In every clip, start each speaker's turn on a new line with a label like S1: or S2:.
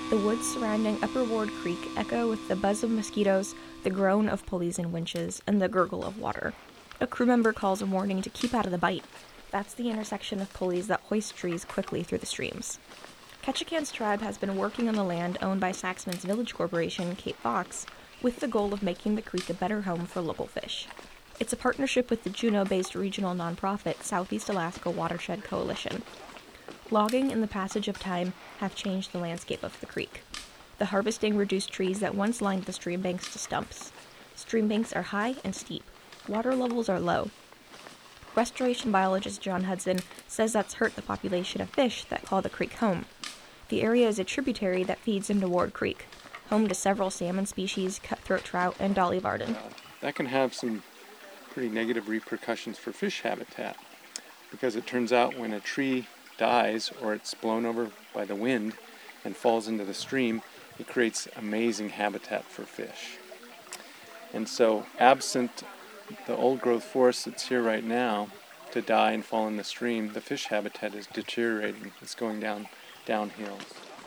S1: The woods surrounding Upper Ward Creek echo with the buzz of mosquitoes, the groan of pulleys and winches, and the gurgle of water. A crew member calls a warning to keep out of the bite. That's the intersection of pulleys that hoist trees quickly through the streams. Ketchikan's tribe has been working on the land owned by Saxman's Village Corporation, Cape Fox, with the goal of making the creek a better home for local fish. It's a partnership with the Juneau-based regional nonprofit Southeast Alaska Watershed Coalition. Logging and the passage of time have changed the landscape of the creek. The harvesting reduced trees that once lined the stream banks to stumps. Stream banks are high and steep. Water levels are low. Restoration biologist John Hudson says that's hurt the population of fish that call the creek home. The area is a tributary that feeds into Ward Creek, home to several salmon species, cutthroat trout, and dolly varden.
S2: That can have some pretty negative repercussions for fish habitat, because it turns out when a tree dies or it's blown over by the wind and falls into the stream, it creates amazing habitat for fish. And so absent the old growth forest that's here right now to die and fall in the stream, the fish habitat is deteriorating. It's going downhill.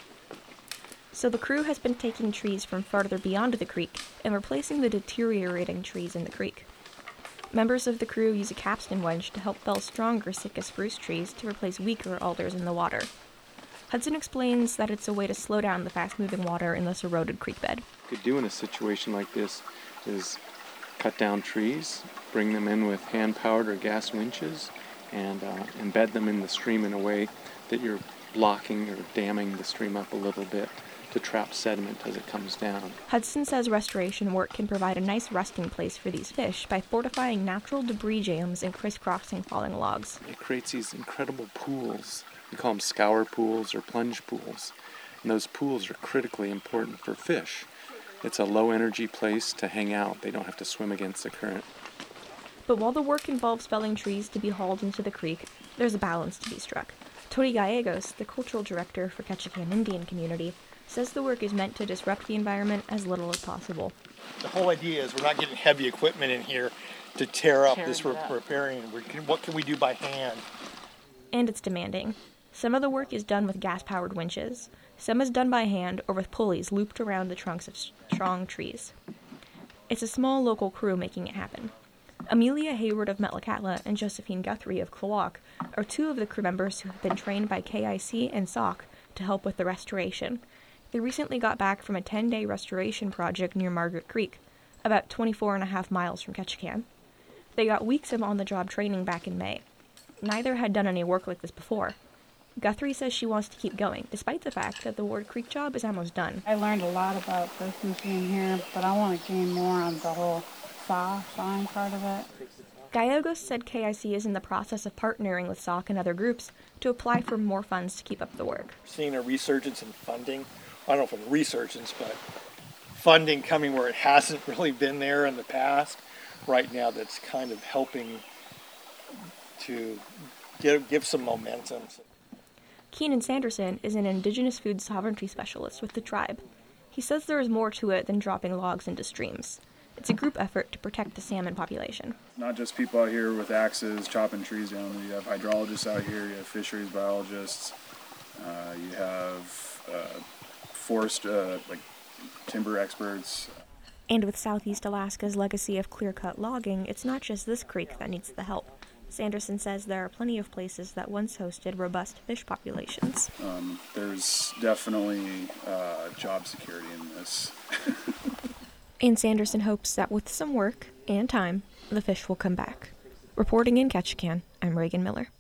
S1: So the crew has been taking trees from farther beyond the creek and replacing the deteriorating trees in the creek. Members of the crew use a capstan wedge to help fell stronger Sitka spruce trees to replace weaker alders in the water. Hudson explains that it's a way to slow down the fast-moving water in this eroded creek bed.
S2: What you could do in a situation like this is cut down trees, bring them in with hand-powered or gas winches, and embed them in the stream in a way that you're blocking or damming the stream up a little bit to trap sediment as it comes down.
S1: Hudson says restoration work can provide a nice resting place for these fish by fortifying natural debris jams and crisscrossing falling logs.
S2: It creates these incredible pools. We call them scour pools or plunge pools. And those pools are critically important for fish. It's a low-energy place to hang out. They don't have to swim against the current.
S1: But while the work involves felling trees to be hauled into the creek, there's a balance to be struck. Tony Gallegos, the cultural director for Ketchikan Indian Community, says the work is meant to disrupt the environment as little as possible.
S3: The whole idea is we're not getting heavy equipment in here to tear up this repairing. What can we do by hand?
S1: And it's demanding. Some of the work is done with gas-powered winches. Some is done by hand or with pulleys looped around the trunks of strong trees. It's a small local crew making it happen. Amelia Hayward of Metlakatla and Josephine Guthrie of Klawock are two of the crew members who have been trained by KIC and SAUC to help with the restoration. They recently got back from a 10-day restoration project near Margaret Creek, about 24.5 miles from Ketchikan. They got weeks of on-the-job training back in May. Neither had done any work like this before. Guthrie says she wants to keep going, despite the fact that the Ward Creek job is almost done.
S4: I learned a lot about this machine here, but I want to gain more on the whole sawing part of it.
S1: Gallegos said KIC is in the process of partnering with SAUC and other groups to apply for more funds to keep up the work.
S3: Seeing a resurgence in funding, I don't know if a resurgence, but funding coming where it hasn't really been there in the past. Right now that's kind of helping to give some momentum.
S1: Keenan Sanderson is an Indigenous food sovereignty specialist with the tribe. He says there is more to it than dropping logs into streams. It's a group effort to protect the salmon population.
S5: Not just people out here with axes chopping trees down. You have hydrologists out here, you have fisheries biologists, you have forest, timber experts.
S1: And with Southeast Alaska's legacy of clear-cut logging, it's not just this creek that needs the help. Sanderson says there are plenty of places that once hosted robust fish populations.
S5: There's definitely job security in this.
S1: And Sanderson hopes that with some work and time, the fish will come back. Reporting in Ketchikan, I'm Reagan Miller.